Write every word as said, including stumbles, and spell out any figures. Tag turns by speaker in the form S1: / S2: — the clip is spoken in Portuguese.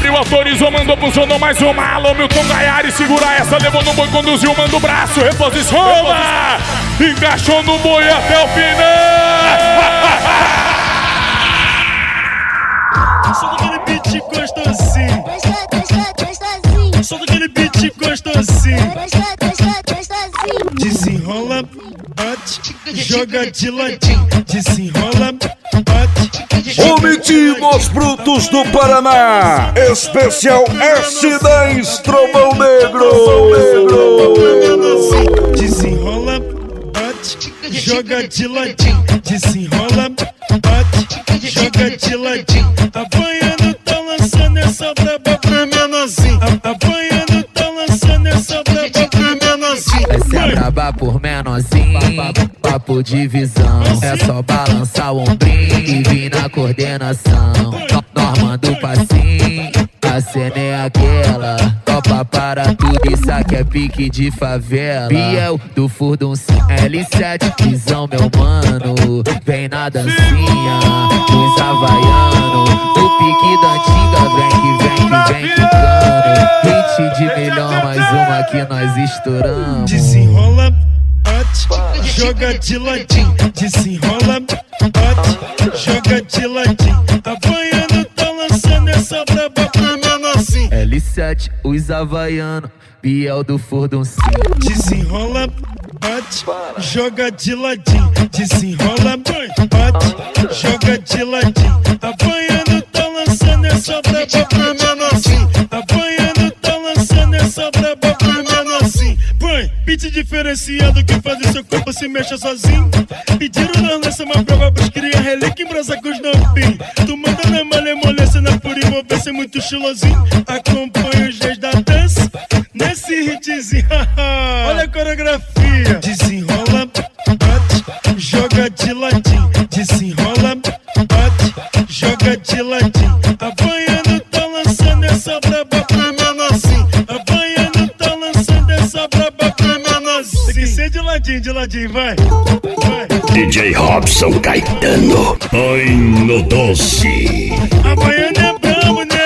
S1: Mário autorizou, mandou pro Sono mais uma. Alô, Milton Gaiari, segura essa, levou no boi, conduziu, manda o braço, reposiciona. Encaixou no boi até o final.
S2: Só daquele beat gostosinho. Só daquele beat gostosinho. Desenrola, bate, joga de ladinho. Desenrola, bate.
S3: Omitimos Brutos do Paraná. Especial S dez Trovão Negro.
S2: Desenrola, bate, joga de ladinho. Desenrola, bate, joga de ladinho. Apanhando, tá lançando essa braba pra menorzinho. Apanhando, tá lançando essa braba pra menorzinho.
S4: Essa é braba por menorzinho, papo de visão. É só balançar o ombrinho e vir na coordenação. Normando o passinho, a cena é aquela. Topa para tudo, isso aqui é pique de favela. Biel do Furdun L sete, visão meu mano. Vem na dancinha dos havaianos. O pique da antiga, vem que vem que vem ficando. Hit de milhão, mais uma que nós estouramos.
S2: Desenrola, bate, joga de ladinho. Desenrola, bate, joga de ladinho. Apanhando, tá lançando essa braba pra menorzinho.
S4: L sete, os havaianos, Biel do Furdun.
S2: Desenrola, bate, joga de ladinho. Desenrola, bate, joga de ladinho. Apanhando, tá lançando essa braba pra menorzinho. Apanhando, tá lançando essa braba pra menorzinho. Põe, beat diferenciado que faz o seu corpo se mexa sozinho. Pediram na lança uma prova pros cria relíquia em brasa com os novinhos. Tu manda na malemolência, na pura envolvência, muito estilosinho. Acompanha os dias da dança nesse hitzinho. Olha a coreografia. Desenrola, bate, joga de ladinho. Desenrola, bate, joga de ladinho. Apanhando, tá lançando essa braba pra menorzinho. Apanhando, tá lançando essa braba pra menorzinho. Tem que ser de ladinho, de ladinho, vai, vai.
S3: D J Robson Caetano. Ai, no doce.
S2: Apanhando é brabo, né?